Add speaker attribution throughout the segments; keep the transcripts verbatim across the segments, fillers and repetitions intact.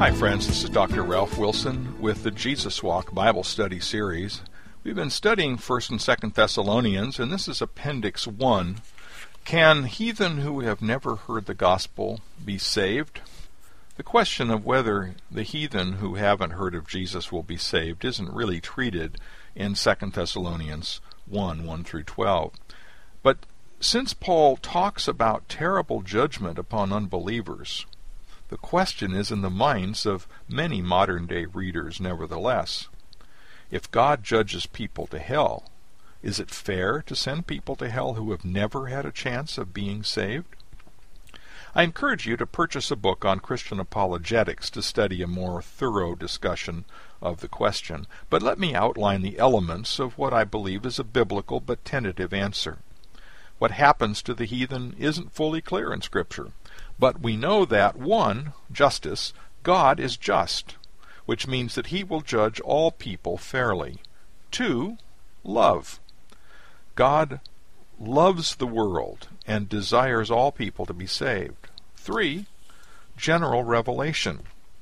Speaker 1: Hi friends, this is Doctor Ralph Wilson with the Jesus Walk Bible Study Series. We've been studying First and Second Thessalonians, and this is Appendix one. Can heathen who have never heard the gospel be saved? The question of whether the heathen who haven't heard of Jesus will be saved isn't really treated in Second Thessalonians one, one through twelve. But since Paul talks about terrible judgment upon unbelievers, the question is in the minds of many modern-day readers nevertheless. If God judges people to hell, is it fair to send people to hell who have never had a chance of being saved? I encourage you to purchase a book on Christian apologetics to study a more thorough discussion of the question, but let me outline the elements of what I believe is a biblical but tentative answer. What happens to the heathen isn't fully clear in Scripture, but we know that, one, justice, God is just, which means that He will judge all people fairly. Two, love. God loves the world and desires all people to be saved. Three, general revelation.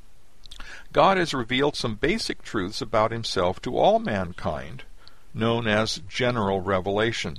Speaker 1: God has revealed some basic truths about Himself to all mankind, known as general revelation.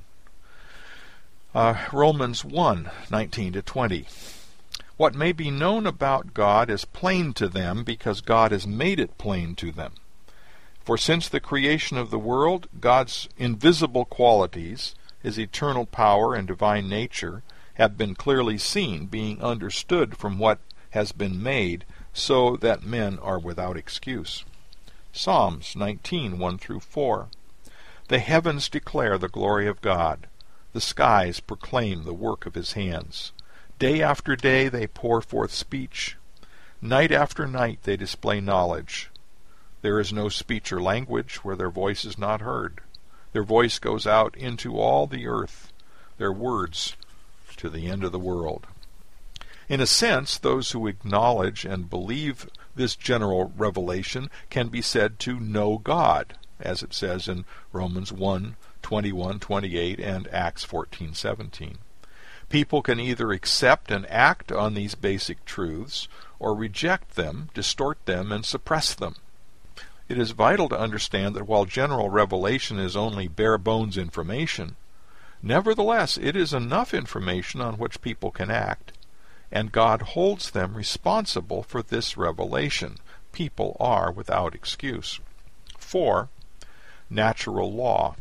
Speaker 1: Uh, Romans one, nineteen to twenty. What may be known about God is plain to them because God has made it plain to them. For since the creation of the world, God's invisible qualities, His eternal power and divine nature, have been clearly seen, being understood from what has been made, so that men are without excuse. Psalms nineteen, one through four. The heavens declare the glory of God. The skies proclaim the work of His hands. Day after day they pour forth speech. Night after night they display knowledge. There is no speech or language where their voice is not heard. Their voice goes out into all the earth, their words to the end of the world. In a sense, those who acknowledge and believe this general revelation can be said to know God, as it says in Romans one, twenty-one, twenty-eight, and Acts fourteen, seventeen. People can either accept and act on these basic truths, or reject them, distort them, and suppress them. It is vital to understand that while general revelation is only bare-bones information, nevertheless it is enough information on which people can act, and God holds them responsible for this revelation. People are without excuse. Four, natural law.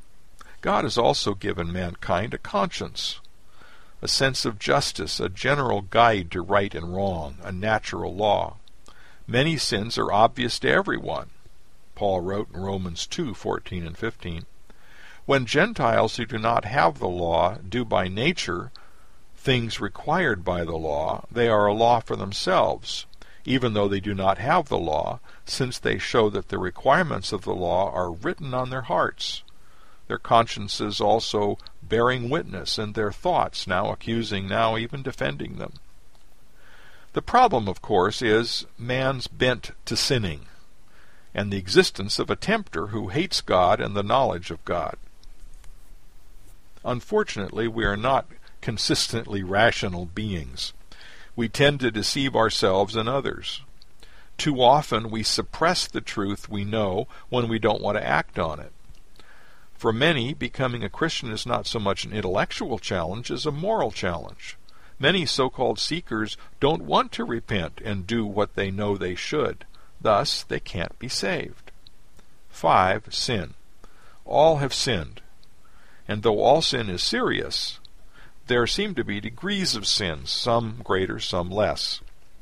Speaker 1: God has also given mankind a conscience, a sense of justice, a general guide to right and wrong, a natural law. Many sins are obvious to everyone, Paul wrote in Romans two, fourteen and fifteen. When Gentiles who do not have the law do by nature things required by the law, they are a law for themselves, even though they do not have the law, since they show that the requirements of the law are written on their hearts, their consciences also bearing witness, and their thoughts now accusing, now even defending them. The problem, of course, is man's bent to sinning, and the existence of a tempter who hates God and the knowledge of God. Unfortunately, we are not consistently rational beings. We tend to deceive ourselves and others. Too often we suppress the truth we know when we don't want to act on it. For many, becoming a Christian is not so much an intellectual challenge as a moral challenge. Many so-called seekers don't want to repent and do what they know they should. Thus, they can't be saved. Five, sin. All have sinned. And though all sin is serious, there seem to be degrees of sin, some greater, some less.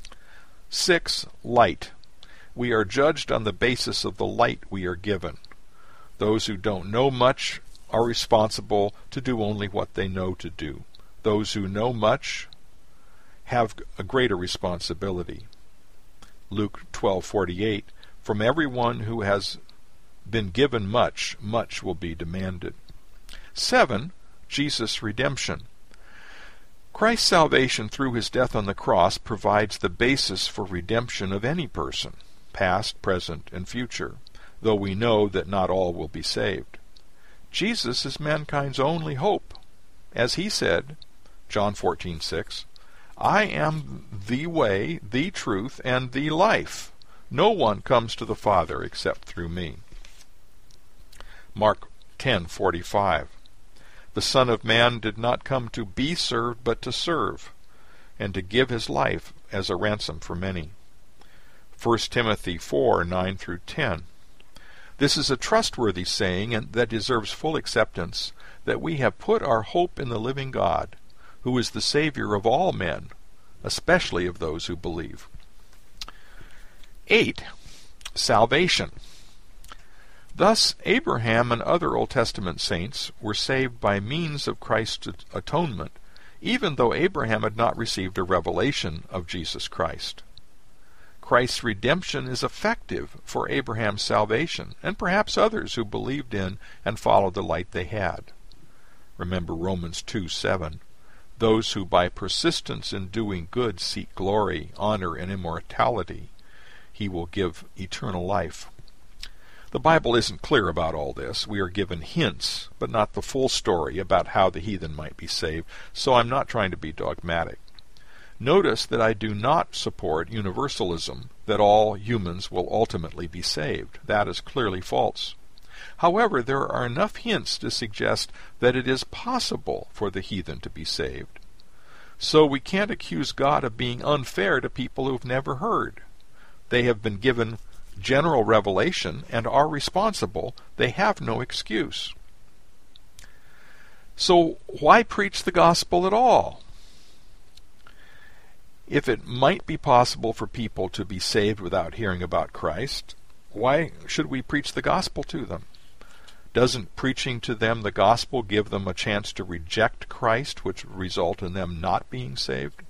Speaker 1: Six, light. We are judged on the basis of the light we are given. Those who don't know much are responsible to do only what they know to do. Those who know much have a greater responsibility. Luke twelve forty-eight, from everyone who has been given much, much will be demanded. Seven, Jesus' redemption. Christ's salvation through His death on the cross provides the basis for redemption of any person, past, present, and future, though we know that not all will be saved. Jesus is mankind's only hope. As He said, John fourteen six, I am the way, the truth, and the life. No one comes to the Father except through me. Mark ten forty-five. The Son of Man did not come to be served, but to serve, and to give his life as a ransom for many. First Timothy four nine through ten. This is a trustworthy saying, and that deserves full acceptance, that we have put our hope in the living God, who is the Savior of all men, especially of those who believe. eight. Salvation. Thus, Abraham and other Old Testament saints were saved by means of Christ's atonement, even though Abraham had not received a revelation of Jesus Christ. Christ's redemption is effective for Abraham's salvation, and perhaps others who believed in and followed the light they had. Remember Romans two seven. Those who by persistence in doing good seek glory, honor, and immortality, he will give eternal life. The Bible isn't clear about all this. We are given hints, but not the full story about how the heathen might be saved, so I'm not trying to be dogmatic. Notice that I do not support universalism, that all humans will ultimately be saved. That is clearly false. However, there are enough hints to suggest that it is possible for the heathen to be saved. So we can't accuse God of being unfair to people who've never heard. They have been given general revelation and are responsible. They have no excuse. So why preach the gospel at all? If it might be possible for people to be saved without hearing about Christ, why should we preach the gospel to them? Doesn't preaching to them the gospel give them a chance to reject Christ, which would result in them not being saved?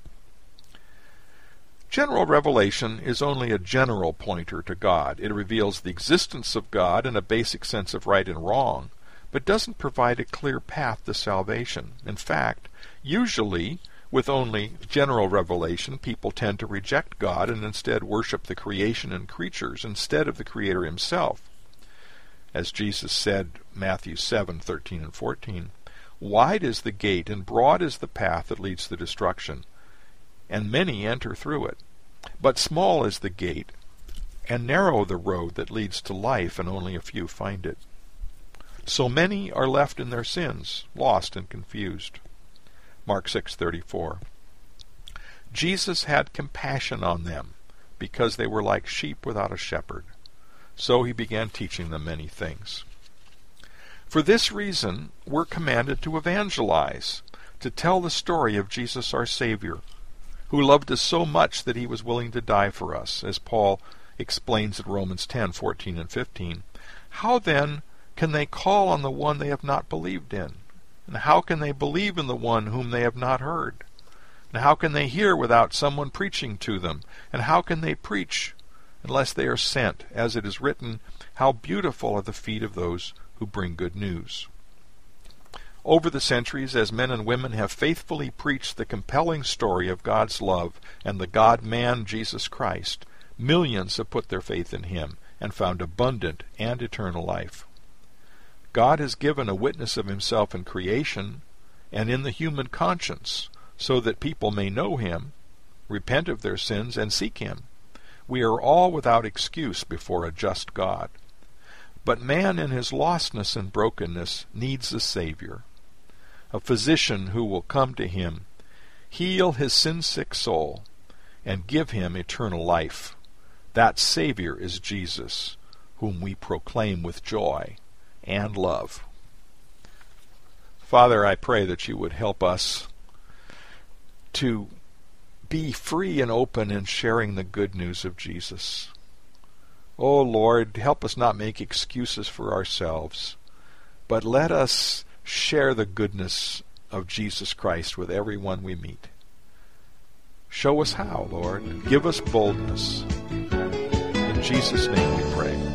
Speaker 1: General revelation is only a general pointer to God. It reveals the existence of God and a basic sense of right and wrong, but doesn't provide a clear path to salvation. In fact, usually, with only general revelation, people tend to reject God and instead worship the creation and creatures instead of the Creator himself. As Jesus said, Matthew seven thirteen and fourteen, "Wide is the gate and broad is the path that leads to destruction, and many enter through it. But small is the gate, and narrow the road that leads to life, and only a few find it. So many are left in their sins, lost and confused." Mark six thirty-four. Jesus had compassion on them, because they were like sheep without a shepherd. So he began teaching them many things. For this reason, we're commanded to evangelize, to tell the story of Jesus our Savior, who loved us so much that he was willing to die for us, as Paul explains in Romans ten fourteen and fifteen. How then can they call on the one they have not believed in? And how can they believe in the one whom they have not heard? And how can they hear without someone preaching to them? And how can they preach unless they are sent? As it is written, "How beautiful are the feet of those who bring good news." Over the centuries, as men and women have faithfully preached the compelling story of God's love and the God-man Jesus Christ, millions have put their faith in him and found abundant and eternal life. God has given a witness of himself in creation and in the human conscience, so that people may know him, repent of their sins, and seek him. We are all without excuse before a just God. But man in his lostness and brokenness needs a Savior, a physician who will come to him, heal his sin-sick soul, and give him eternal life. That Savior is Jesus, whom we proclaim with joy and love. Father, I pray that you would help us to be free and open in sharing the good news of Jesus. Oh Lord, help us not make excuses for ourselves, but let us share the goodness of Jesus Christ with everyone we meet. Show us how, Lord. Give us boldness. In Jesus' name we pray.